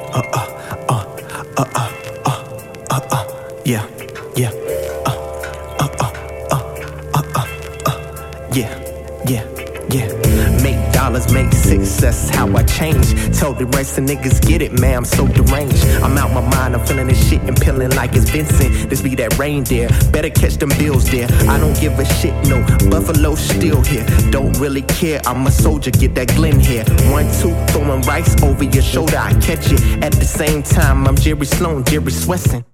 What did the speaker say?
Yeah, yeah. Yeah, yeah, yeah. Make dollars, make success, how I change. Told the rest of niggas get it, man, I'm so deranged. I'm out my mind, I'm feeling this shit and peeling like it's Vincent. This be that reindeer, better catch them bills there. I don't give a shit, no, Buffalo still here. Don't really care, I'm a soldier, get that Glen here. 1, 2, throwing rice over your shoulder, I catch it. At the same time, I'm Jerry Sloan, Jerry Swesson.